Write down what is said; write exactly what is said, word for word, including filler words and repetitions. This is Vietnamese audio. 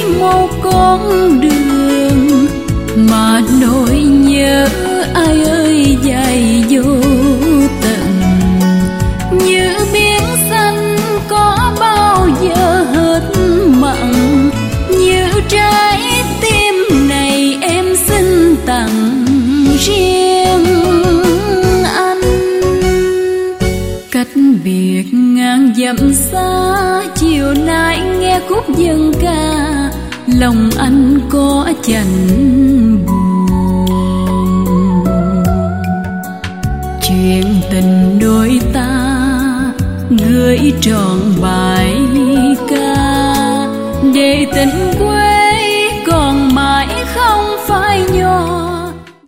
một con đường mà nỗi nhớ ai ơi dài vô tận. Như biển xanh có bao giờ hết mặn, như trái tim này em xin tặng riêng anh. Cách biệt ngàn dặm xa, chiều nay nghe khúc dân ca, lòng anh có chạnh buồn. Chuyện tình đôi ta gửi trọn bài